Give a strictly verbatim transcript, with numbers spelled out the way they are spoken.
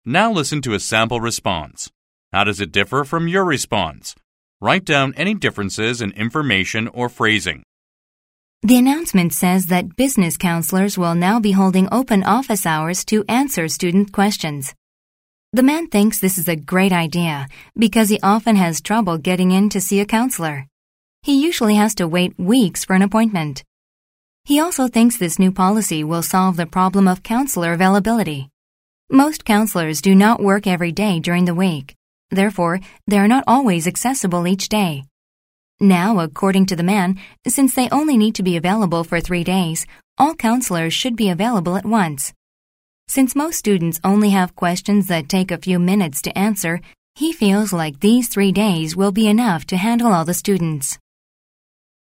Now listen to a sample response. How does it differ from your response? Write down any differences in information or phrasing. The announcement says that business counselors will now be holding open office hours to answer student questions. The man thinks this is a great idea because he often has trouble getting in to see a counselor. He usually has to wait weeks for an appointment. He also thinks this new policy will solve the problem of counselor availability. Most counselors do not work every day during the week. Therefore, they are not always accessible each day. Now, according to the man, since they only need to be available for three days, all counselors should be available at once. Since most students only have questions that take a few minutes to answer, he feels like these three days will be enough to handle all the students.